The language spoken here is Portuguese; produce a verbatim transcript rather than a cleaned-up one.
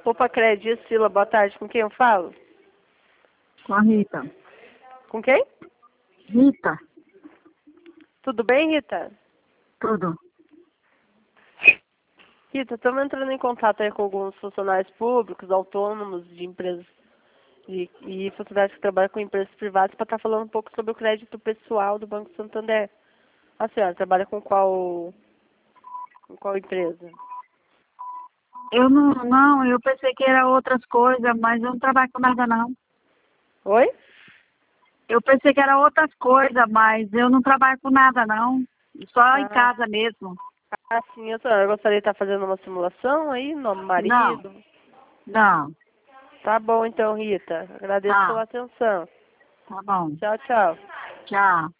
Opa, Crédito, Sila, boa tarde. Com quem eu falo? Com a Rita. Com quem? Rita, Tudo bem, Rita? tudo. Rita, estamos entrando em contato aí com alguns funcionários públicos, autônomos de empresas de, e funcionários que trabalham com empresas privadas para estar falando um pouco sobre o crédito pessoal do Banco Santander. A senhora trabalha com qual, com qual empresa? Eu não, não, eu pensei que era outras coisas, mas eu não trabalho com nada não. Oi? Eu pensei que era outras coisas, mas eu não trabalho com nada não. Só em Ah, casa mesmo. ah, sim, a senhora gostaria de estar fazendo uma simulação aí, nome do Não, marido? não. Tá bom então, Rita. Agradeço Ah, pela atenção. tá bom. Tchau, tchau. Tchau.